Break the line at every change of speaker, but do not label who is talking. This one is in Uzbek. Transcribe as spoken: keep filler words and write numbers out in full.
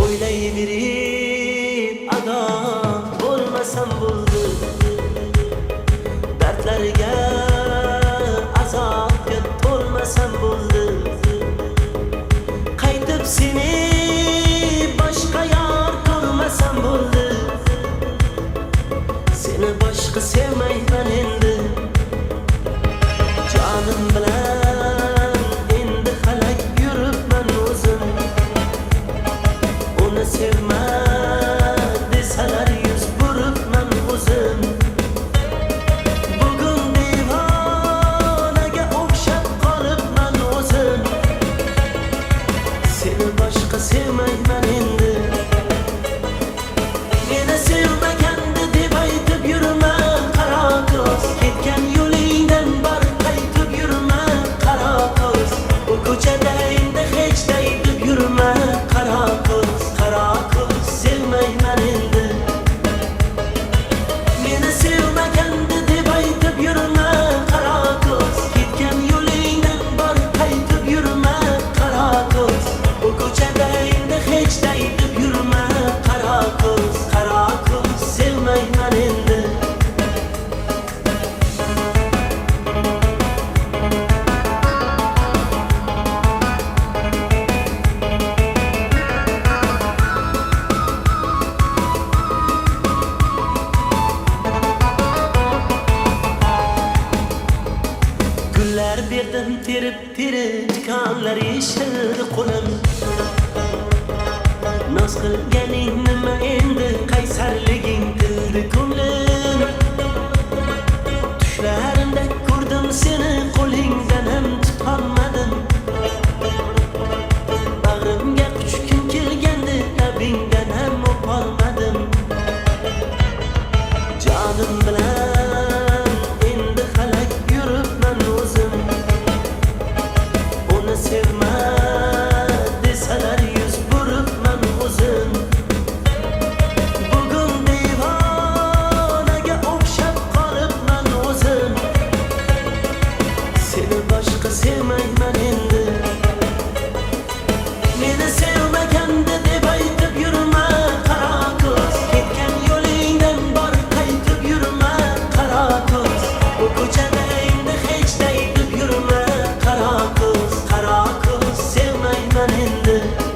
o'ylayverib ado bo'lmasam bo'ldi, dardlarga azobga to'lmasam bo'ldi. Qaytib seni boshqa yor ko'rmasam bo'ldi, seni boshqa sevmayman endi. Jonim bilan endi halak yuribman o'zim, uni sevma desalar yuz buribman o'zim. Bugun devonaga o'xshab qolibman o'zim, seni boshqa sevmayman endi. Meni sevmaganda deb aytib yurma qaro ko'z, ketgan yo'lingdan bar qaytib yurma qaro ko'z. Bu ko'chada endi hech daytib yurma qaro ko'z, qaro ko'z, sevmayman endi. Meni sevmaganda deb aytib yurma qaro ko'z, ketgan yo'lingdan bar qaytib yurma qaro ko'z. Bu ko'chada endi hech daytib yurma qaro ko'z, qaro ko'z, sevmayman endi. Gullar berdim terib terib, tikonlar yeshildi qo'lim. Noz qilganing nima endi, qaysarliging tildi ko'nglim. Tushlarimda ko'rdim seni, qo'lingdan ham tutolmadim. Bag'rimga quchgim kelgandi, labingdan ham o'polmadim. Jonim bilan endi halak yuribman o'zim, uni sevma desalar yuz buribman o'zim. Bugun devonaga o'xshab qolibman o'zim, seni boshqa sevmayman endi. Meni sevmaganda deb aytib yurma qaro ko'z, ketgan yo'lingdan bor qaytib yurma qaro ko'z. Bu ko'chada endi hech daytib yurma qaro ko'z, qaro ko'z, sevmayman endi.